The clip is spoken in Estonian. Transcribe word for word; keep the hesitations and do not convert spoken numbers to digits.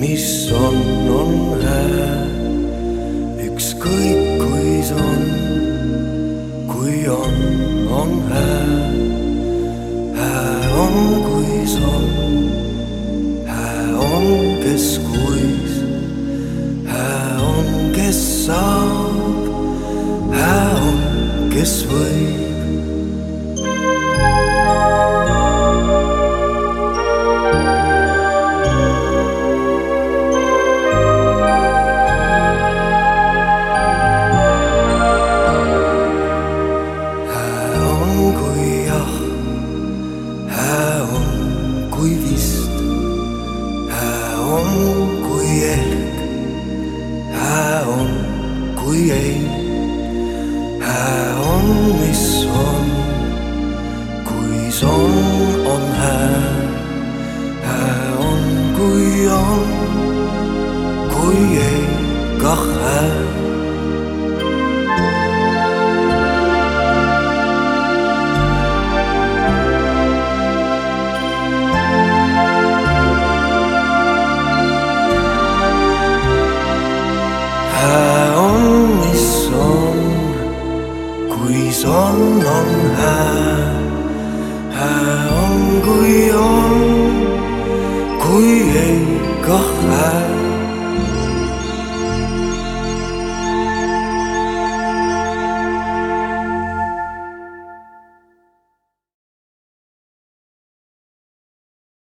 mis on, on hää, ükskõik kuis on, kui on, on hää. Hää on, kuis on, hää on, kes kuis, hää on, kes saab, hää on, kes võib. Kui vist hää on,